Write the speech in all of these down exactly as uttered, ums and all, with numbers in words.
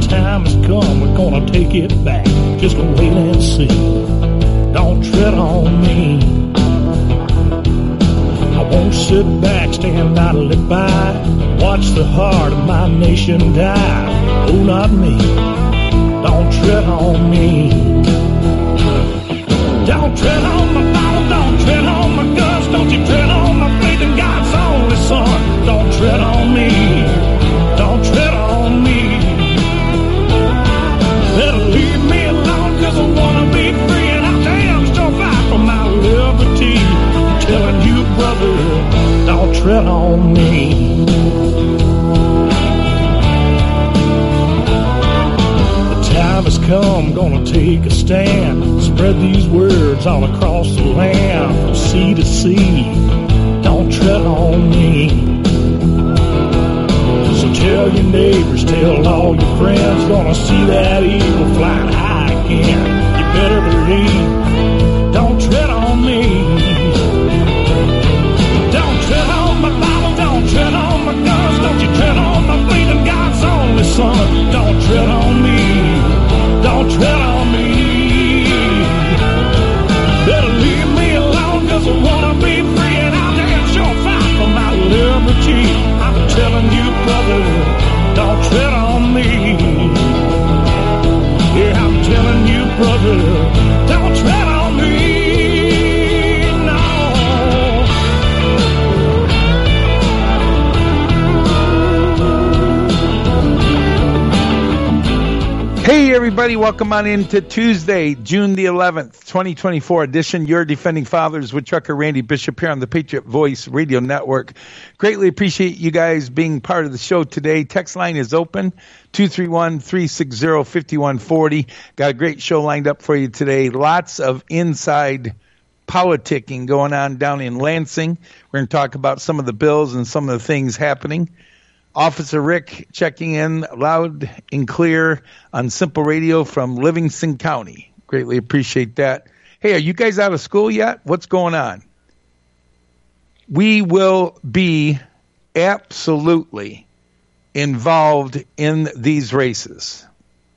The time has come, we're gonna take it back. Just gonna wait and see. Don't tread on me. I won't sit back, stand idly by, watch the heart of my nation die. Oh, not me. Don't tread on me. Don't tread on my Bible, don't tread on my guns, don't you tread on my faith in God's only Son. Don't tread on me. Don't tread on me. Better leave me alone, cause I wanna be free, and I damn sure fight for my liberty. I'm telling you, brother, don't tread on me. The time has come, gonna take a stand. Spread these words all across the land, from sea to sea. Don't tread on me. So tell your neighbors, tell all your friends, gonna see that eagle flying high again. You better believe, don't tread on me. Don't tread on my Bible, don't tread on my guns, don't you tread on my faith in God's only Son. Don't tread on me, don't tread on me. Better leave me alone, cause I wanna be free, and I'll damn sure fight for my liberty. I'm telling you, brother, don't tread on me. Yeah, I'm telling you, brother, don't tread on me. No. Hey, everybody, welcome on into Tuesday, June the eleventh, twenty twenty-four edition. Your Defending Fathers with Trucker Randy Bishop here on the Patriot Voice Radio Network. Greatly appreciate you guys being part of the show today. Text line is open, two three one, three six zero, five one four zero. Got a great show lined up for you today. Lots of inside politicking going on down in Lansing. We're going to talk about some of the bills and some of the things happening. Officer Rick checking in loud and clear on Simple Radio from Livingston County. Greatly appreciate that. Hey, are you guys out of school yet? What's going on? We will be absolutely involved in these races.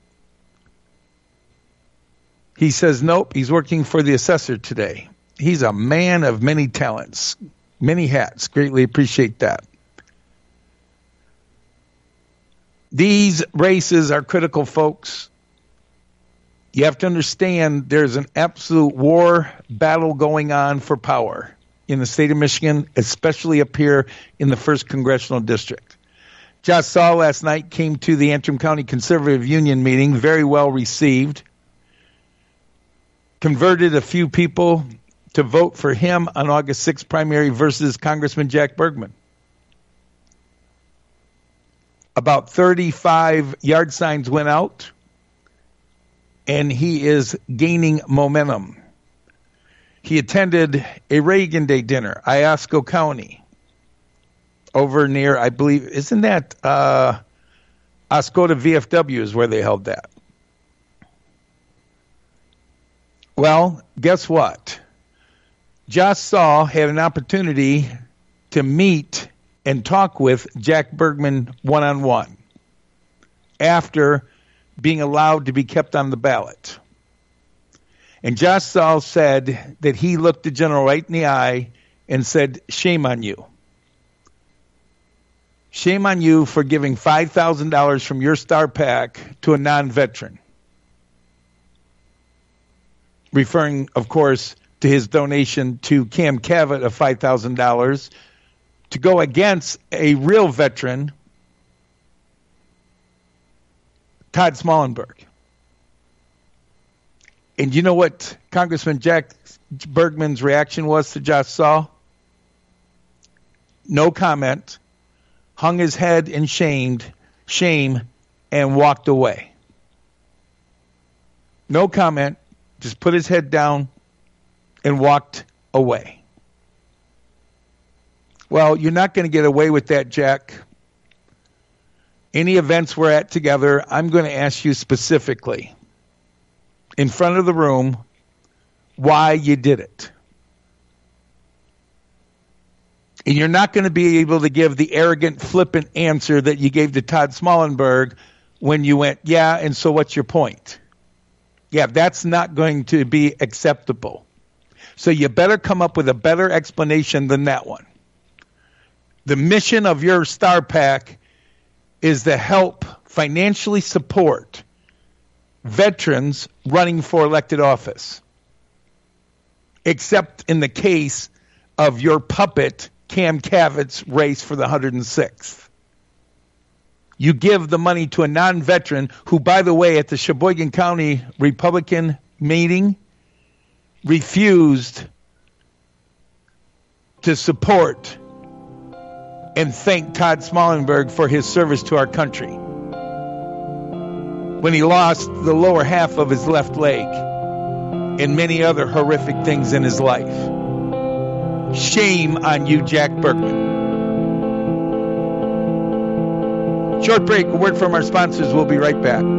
He says, nope, he's working for the assessor today. He's a man of many talents, many hats. Greatly appreciate that. These races are critical, folks. You have to understand there's an absolute war battle going on for power in the state of Michigan, especially up here in the first Congressional District. Josh Saul last night came to the Antrim County Conservative Union meeting, very well received. Converted a few people to vote for him on August sixth primary versus Congressman Jack Bergman. About thirty-five yard signs went out, and he is gaining momentum. He attended a Reagan Day dinner, Iosco County, over near, I believe, isn't that uh, Oscoda V F W is where they held that. Well, guess what? Josh Saul had an opportunity to meet and talk with Jack Bergman one-on-one after being allowed to be kept on the ballot. And Josh Saul said that he looked the general right in the eye and said, shame on you. Shame on you for giving five thousand dollars from your star pack to a non-veteran. Referring, of course, to his donation to Cam Cavett of five thousand dollars to go against a real veteran, Todd Smallenberg. And you know what Congressman Jack Bergman's reaction was to Josh Saul? No comment, hung his head in shamed, shame, and walked away. No comment, just put his head down and walked away. Well, you're not going to get away with that, Jack. Any events we're at together, I'm going to ask you specifically, in front of the room, why you did it. And you're not going to be able to give the arrogant, flippant answer that you gave to Todd Smallenberg when you went, yeah, and so what's your point? Yeah, that's not going to be acceptable. So you better come up with a better explanation than that one. The mission of your Star PAC is to help financially support veterans running for elected office, except in the case of your puppet, Cam Cavitt's race for the one hundred sixth. You give the money to a non-veteran who, by the way, at the Sheboygan County Republican meeting, refused to support and thank Todd Smallenberg for his service to our country when he lost the lower half of his left leg and many other horrific things in his life. Shame on you, Jack Berkman. Short break, a word from our sponsors. We'll be right back.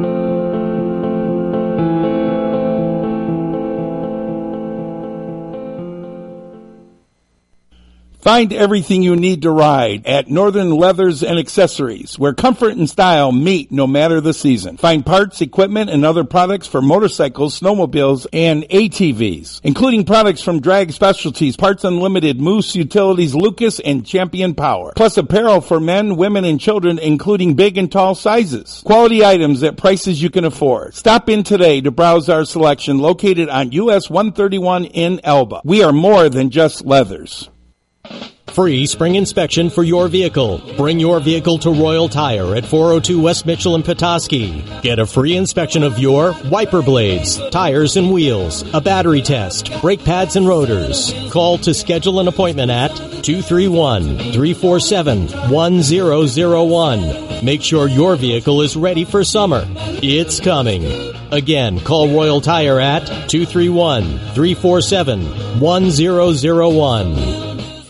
Find everything you need to ride at Northern Leathers and Accessories, where comfort and style meet no matter the season. Find parts, equipment, and other products for motorcycles, snowmobiles, and A T Vs, including products from Drag Specialties, Parts Unlimited, Moose Utilities, Lucas, and Champion Power. Plus apparel for men, women, and children, including big and tall sizes. Quality items at prices you can afford. Stop in today to browse our selection located on U S one thirty-one in Elba. We are more than just leathers. Free spring inspection for your vehicle. Bring your vehicle to Royal Tire at four oh two West Mitchell in Petoskey. Get a free inspection of your wiper blades, tires and wheels, a battery test, brake pads and rotors. Call to schedule an appointment at two three one, three four seven, one zero zero one. Make sure your vehicle is ready for summer. It's coming. Again, call Royal Tire at two three one, three four seven, one zero zero one.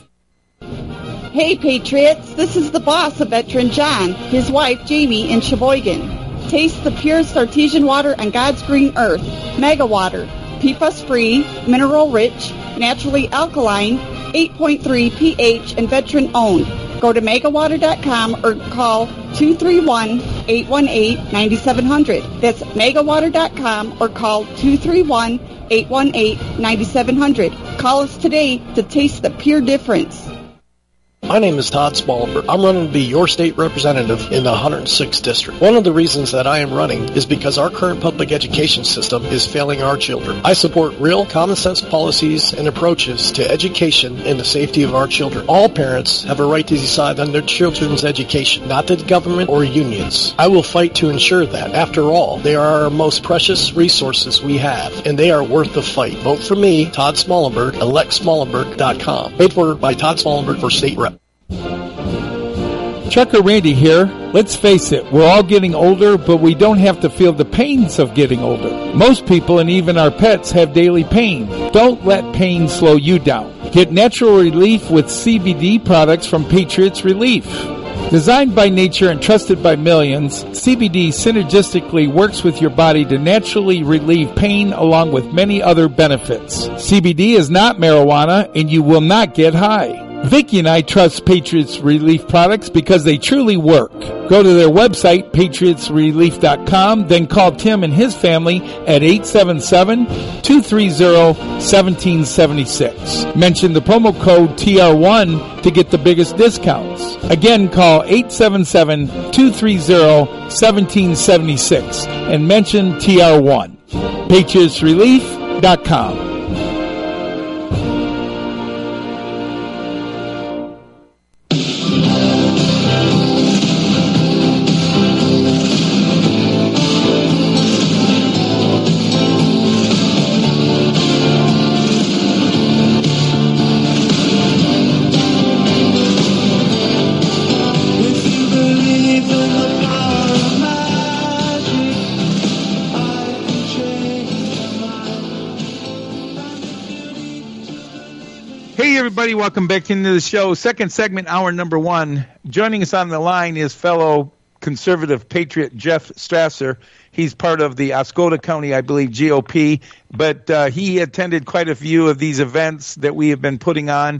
Hey, Patriots, this is the boss of Veteran John, his wife Jamie in Sheboygan. Taste the purest artesian water on God's green earth, Mega Water, P FAS-free, mineral-rich, naturally alkaline, eight point three pH, and veteran-owned. Go to mega water dot com or call two three one, eight one eight, nine seven zero zero. That's mega water dot com or call two three one, eight one eight, nine seven zero zero. Call us today to taste the pure difference. My name is Todd Smallenberg. I'm running to be your state representative in the one hundred sixth District. One of the reasons that I am running is because our current public education system is failing our children. I support real, common sense policies and approaches to education and the safety of our children. All parents have a right to decide on their children's education, not the government or unions. I will fight to ensure that. After all, they are our most precious resources we have, and they are worth the fight. Vote for me, Todd Smallenberg, elect smallenberg dot com. Paid for by Todd Smallenberg for state rep. Trucker Randy here. Let's face it, we're all getting older, but we don't have to feel the pains of getting older. Most people and even our pets have daily pain. Don't let pain slow you down. Get natural relief with C B D products from Patriots Relief. Designed by nature and trusted by millions, C B D synergistically works with your body to naturally relieve pain along with many other benefits. C B D is not marijuana and you will not get high. Vicki and I trust Patriots Relief products because they truly work. Go to their website, patriots relief dot com, then call Tim and his family at eight seven seven, two three zero, one seven seven six. Mention the promo code T R one to get the biggest discounts. Again, call eight seven seven, two three zero, one seven seven six and mention T R one. patriots relief dot com. Everybody, welcome back into the show. Second segment, hour number one. Joining us on the line is fellow conservative patriot Jeff Strasser. He's part of the Oscoda County, I believe, G O P, but uh, he attended quite a few of these events that we have been putting on,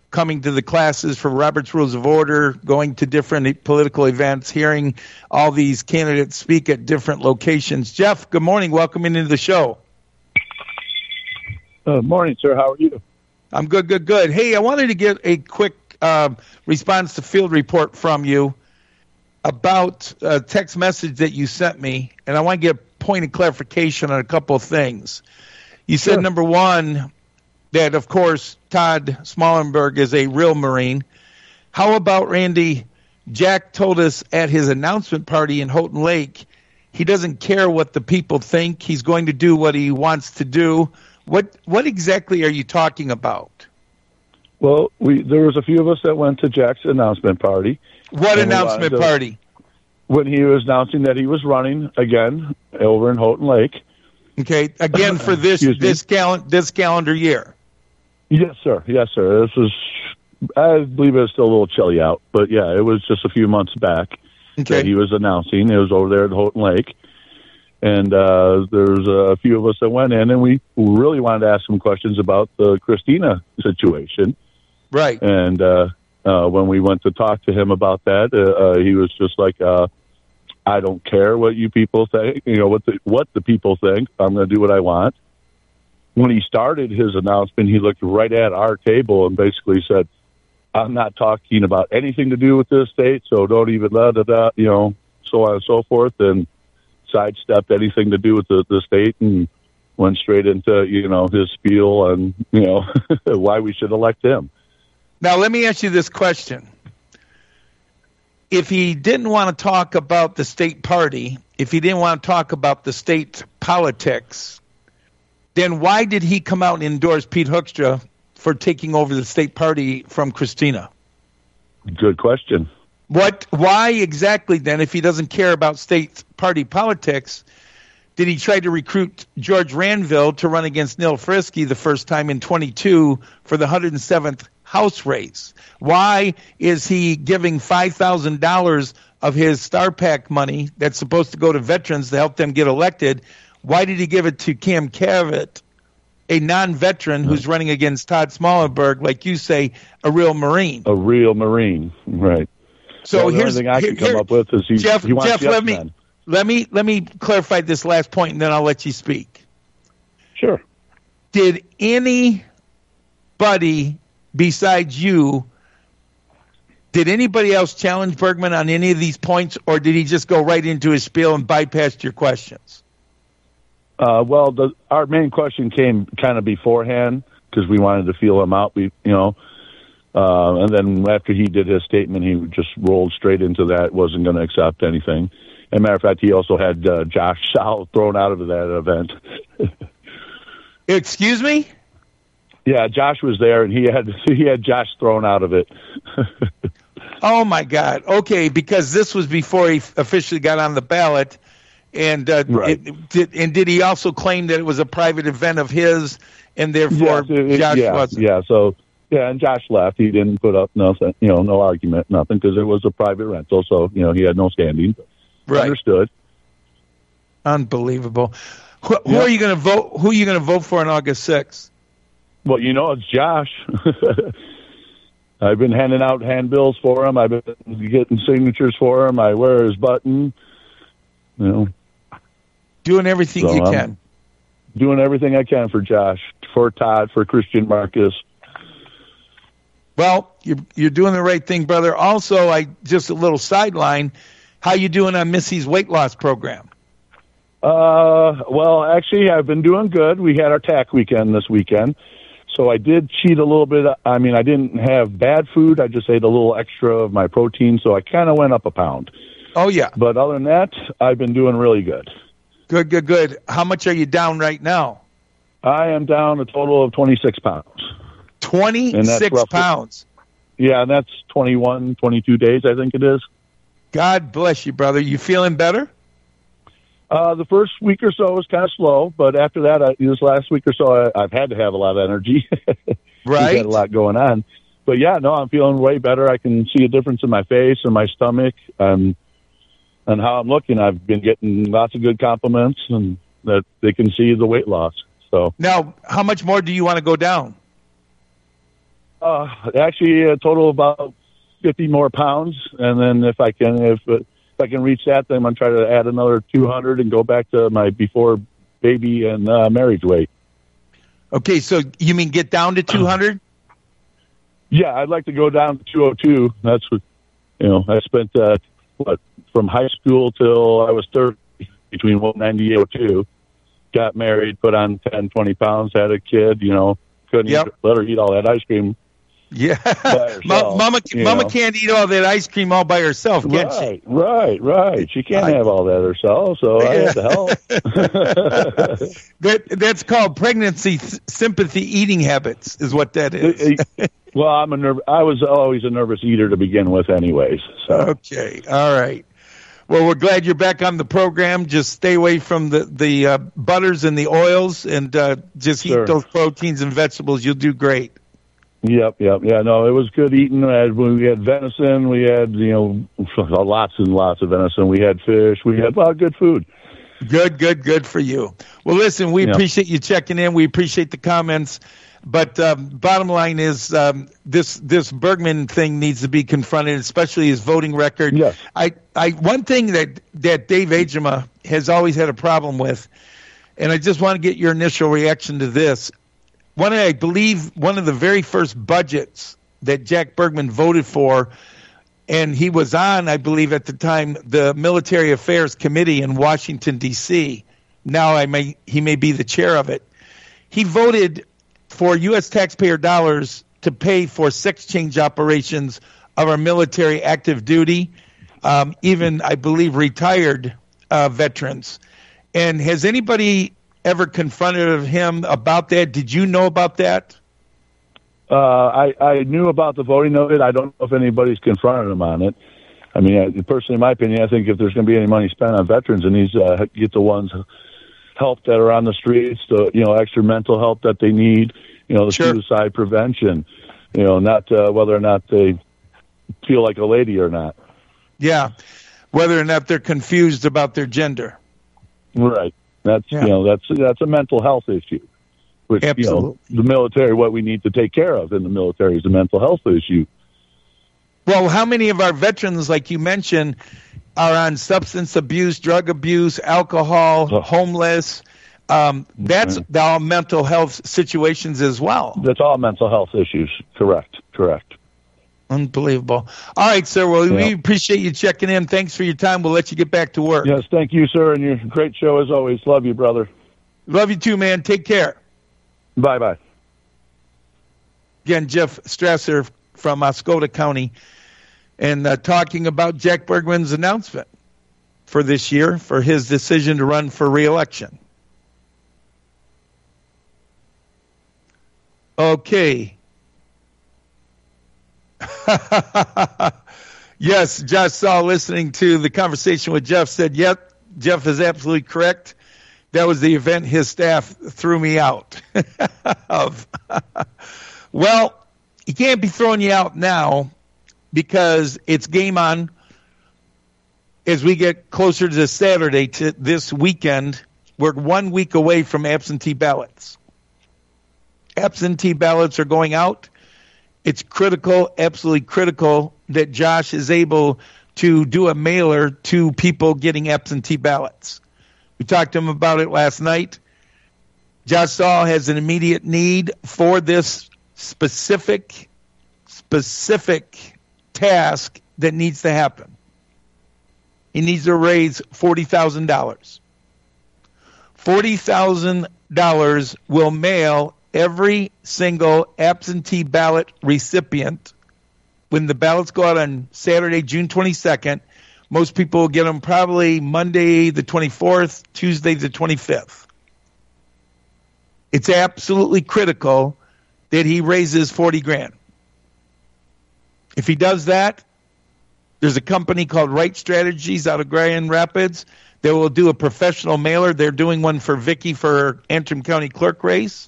coming to the classes for Robert's Rules of Order, going to different political events, hearing all these candidates speak at different locations. Jeff, good morning. Welcome into the show. Good uh, morning, sir. How are you? I'm good, good, good. Hey, I wanted to get a quick uh, response to field report from you about a text message that you sent me, and I want to get a point of clarification on a couple of things. You said, sure. number one, that, of course, Todd Smallenberg is a real Marine. How about, Randy, Jack told us at his announcement party in Houghton Lake, he doesn't care what the people think. He's going to do what he wants to do. What what exactly are you talking about? Well, we there was a few of us that went to Jack's announcement party. What announcement to, party? When he was announcing that he was running again over in Houghton Lake. Okay, again for this this cal- this calendar year. Yes, sir. Yes, sir. This was, I believe it was still a little chilly out, but yeah, it was just a few months back okay. that he was announcing. It was over there at Houghton Lake. And uh, there's a few of us that went in, and we really wanted to ask some questions about the Christina situation. Right. And uh, uh, when we went to talk to him about that, uh, uh, he was just like, uh, "I don't care what you people think. You know what the what the people think. I'm going to do what I want." When he started his announcement, he looked right at our table and basically said, "I'm not talking about anything to do with this state, so don't even da da da, you know, so on and so forth." And sidestepped anything to do with the, the state and went straight into, you know, his spiel and, you know, why we should elect him. Now, let me ask you this question. If he didn't want to talk about the state party, if he didn't want to talk about the state politics, then why did he come out and endorse Pete Hoekstra for taking over the state party from Christina? Good question. What? Why exactly then, if he doesn't care about state party politics, did he try to recruit George Ranville to run against Neil Frisky the first time in twenty-two for the one hundred seventh House race? Why is he giving five thousand dollars of his Star PAC money that's supposed to go to veterans to help them get elected? Why did he give it to Cam Cavett, a non-veteran who's running against Todd Smallenberg, like you say, a real Marine? A real Marine, right. So well, the here's only thing I can here, come up with is he, Jeff. he wants Jeff, yes let me men. let me let me clarify this last point, and then I'll let you speak. Sure. Did anybody besides you? Did anybody else challenge Bergman on any of these points, or did he just go right into his spiel and bypassed your questions? Uh, well, the, our main question came kind of beforehand because we wanted to feel him out. We, you know. Uh, and then after he did his statement, he just rolled straight into that, wasn't going to accept anything. As a matter of fact, he also had uh, Josh Sal thrown out of that event. Excuse me? Yeah, Josh was there, and he had he had Josh thrown out of it. Oh, my God. Okay, because this was before he officially got on the ballot. And, uh, right. it, did, and did he also claim that it was a private event of his, and therefore yes, it, Josh yeah, wasn't? Yeah, so... Yeah, and Josh left. He didn't put up nothing, you know, no argument, nothing, because it was a private rental, so you know he had no standing. Right. Understood. Unbelievable. Who, who Yeah. are you going to vote? Who are you going to vote for on August sixth? Well, you know, it's Josh. I've been handing out handbills for him. I've been getting signatures for him. I wear his button. You know, doing everything so you I'm can. Doing everything I can for Josh, for Todd, for Christian Marcus. Well, you're you're doing the right thing, brother. Also, I just a little sideline. How you doing on Missy's weight loss program? Uh, well, actually, I've been doing good. We had our T A C weekend this weekend, so I did cheat a little bit. I mean, I didn't have bad food. I just ate a little extra of my protein, so I kind of went up a pound. Oh yeah. But other than that, I've been doing really good. Good, good, good. How much are you down right now? I am down a total of twenty-six pounds. twenty-six roughly, pounds. Yeah, and that's twenty-one, twenty-two days, I think it is. God bless you, brother. You feeling better? Uh, the first week or so was kind of slow, but after that, I, this last week or so, I, I've had to have a lot of energy. Right. We've had a lot going on. But yeah, no, I'm feeling way better. I can see a difference in my face and my stomach and, and how I'm looking. I've been getting lots of good compliments and that they can see the weight loss. So now, how much more do you want to go down? Uh, actually, a total of about fifty more pounds, and then if I can, if, if I can reach that, then I'm gonna try to add another two hundred and go back to my before baby and uh, marriage weight. Okay, so you mean get down to two hundred? Yeah, I'd like to go down to two oh two. That's what, you know, I spent, uh, what, from high school till I was thirty, between one ninety and two oh two. Got married, put on ten, twenty pounds, had a kid, you know, couldn't Yep. eat, let her eat all that ice cream. Yeah. By herself, Ma- Mama, you Mama know. can't eat all that ice cream all by herself, can Right, right, right. She can't I- have all that herself, so I had to help. she? That, that's called pregnancy th- sympathy eating habits is what that is. Well, I'm a nerv- I was always a nervous eater to begin with anyways. So. Okay. All right. Well, we're glad you're back on the program. Just stay away from the, the uh, butters and the oils and uh, just Sure. eat those proteins and vegetables. You'll do great. Yep, yep, yeah. No, it was good eating. We had, we had venison. We had, you know, lots and lots of venison. We had fish. We had a lot of good food. Good, good, good for you. Well, listen, we Yeah. appreciate you checking in. We appreciate the comments. But um, bottom line is um, this this Bergman thing needs to be confronted, especially his voting record. Yes. I, I one thing that, that Dave Agema has always had a problem with, and I just want to get your initial reaction to this. One, I believe, one of the very first budgets that Jack Bergman voted for, and he was on, I believe, at the time, the Military Affairs Committee in Washington, D C. Now I may he may be the chair of it. He voted for U S taxpayer dollars to pay for sex change operations of our military active duty, um, even, I believe, retired uh, veterans. And has anybody ever confronted him about that? Did you know about that? Uh, I, I knew about the voting of it. I don't know if anybody's confronted him on it. I mean, I, personally, in my opinion, I think if there's going to be any money spent on veterans, it needs to uh, get the ones help that are on the streets, the, you know, extra mental help that they need, you know, the Sure. suicide prevention, you know, not uh, whether or not they feel like a lady or not. Yeah, whether or not they're confused about their gender. Right. That's, Yeah. you know, that's, that's a mental health issue, which, Absolutely. you know, the military, what we need to take care of in the military is a mental health issue. Well, how many of our veterans, like you mentioned, are on substance abuse, drug abuse, alcohol, Oh. homeless? Um, that's Okay. all mental health situations as well. That's all mental health issues. Correct. Correct. Unbelievable. All right, sir. Well, we Yeah. appreciate you checking in. Thanks for your time. We'll let you get back to work. Yes. Thank you, sir. And your great show as always. Love you, brother. Love you too, man. Take care. Bye bye. Again, Jeff Strasser from Oscoda County, and uh, talking about Jack Bergman's announcement for this year for his decision to run for re-election. Okay. Yes, Josh Saul, listening to the conversation with Jeff, said, yep, Jeff is absolutely correct. That was the event his staff threw me out of. Well, he can't be throwing you out now because it's game on as we get closer to Saturday, to this weekend. We're one week away from absentee ballots. Absentee ballots are going out. It's critical, absolutely critical, that Josh is able to do a mailer to people getting absentee ballots. We talked to him about it last night. Josh Saul has an immediate need for this specific, specific task that needs to happen. He needs to raise forty thousand dollars. forty thousand dollars will mail every single absentee ballot recipient. When the ballots go out on Saturday, June twenty-second, most people will get them probably Monday the twenty-fourth, Tuesday the twenty-fifth. It's absolutely critical that he raises forty grand. If he does that, there's a company called Right Strategies out of Grand Rapids that will do a professional mailer. They're doing one for Vicky for her Antrim County clerk race.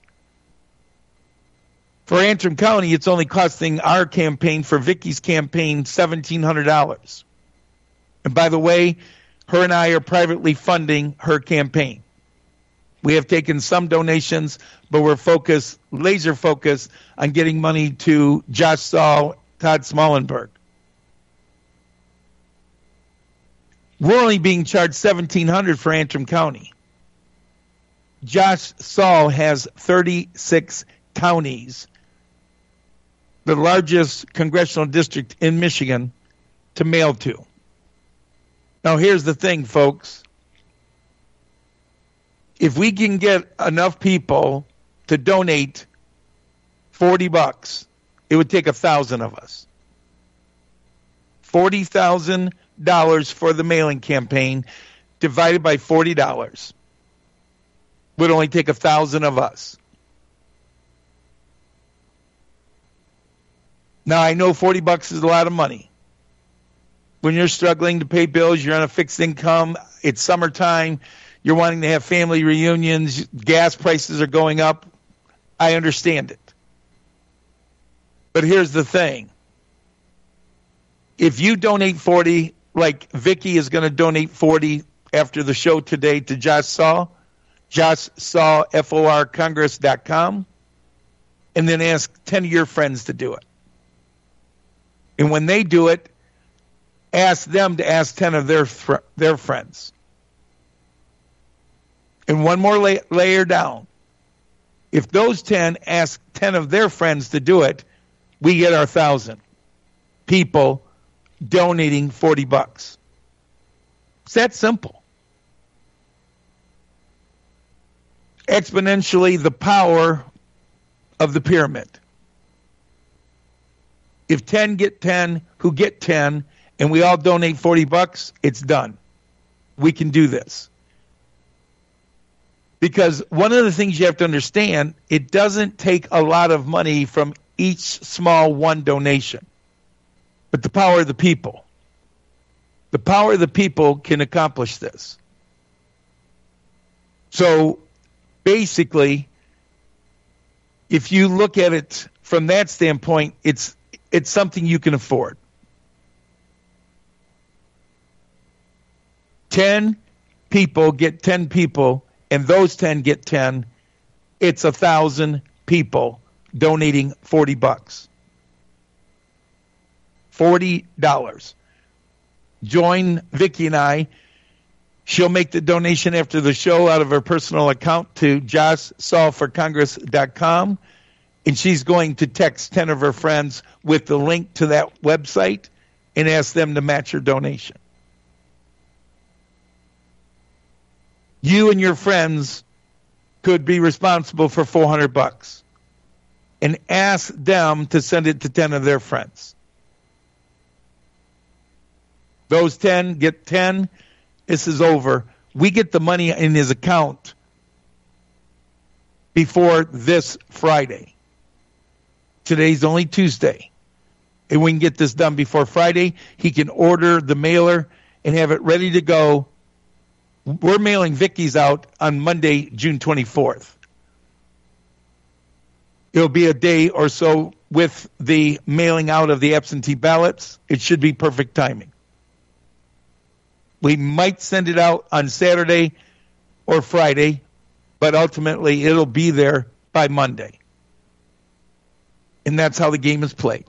For Antrim County, it's only costing our campaign, for Vicky's campaign, seventeen hundred dollars. And by the way, her and I are privately funding her campaign. We have taken some donations, but we're focused, laser focused, on getting money to Josh Saul, Todd Smallenberg. We're only being charged seventeen hundred dollars for Antrim County. Josh Saul has thirty-six counties, the largest congressional district in Michigan, to mail to. Now, here's the thing, folks. If we can get enough people to donate forty bucks, it would take a thousand of us. forty thousand dollars for the mailing campaign divided by forty dollars would only take a thousand of us. Now, I know forty bucks is a lot of money. When you're struggling to pay bills, you're on a fixed income, it's summertime, you're wanting to have family reunions, gas prices are going up. I understand it. But here's the thing. If you donate forty, like Vicky is going to donate forty after the show today to Josh Saul, Josh Saul, F O R Congress dot com, and then ask ten of your friends to do it. And when they do it, ask them to ask ten of their fr- their friends. And one more la- layer down. If those ten ask ten of their friends to do it, we get our thousand people donating forty bucks. It's that simple. Exponentially, the power of the pyramid. If ten get ten, who get ten, and we all donate forty bucks, it's done. We can do this. Because one of the things you have to understand, it doesn't take a lot of money from each small one donation, but the power of the people. The power of the people can accomplish this. So basically, if you look at it from that standpoint, it's it's something you can afford. Ten people get ten people, and those ten get ten. It's a thousand people donating forty bucks. Forty dollars. Join Vicky and I. She'll make the donation after the show out of her personal account to Josh Saul for Congress dot com. And she's going to text ten of her friends with the link to that website and ask them to match her donation. You and your friends could be responsible for four hundred bucks and ask them to send it to ten of their friends. Those ten get ten. This is over. We get the money in his account before this Friday. Today's only Tuesday. And we can get this done before Friday. He can order the mailer and have it ready to go. We're mailing Vicky's out on Monday, June twenty-fourth. It'll be a day or so with the mailing out of the absentee ballots. It should be perfect timing. We might send it out on Saturday or Friday, but ultimately it'll be there by Monday. And that's how the game is played.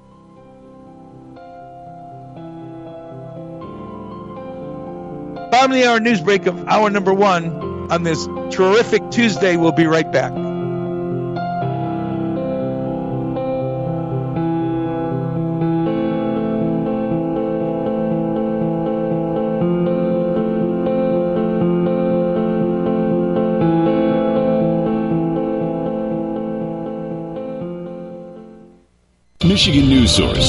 Bottom of the hour news break of hour number one on this terrific Tuesday. We'll be right back. Michigan News Source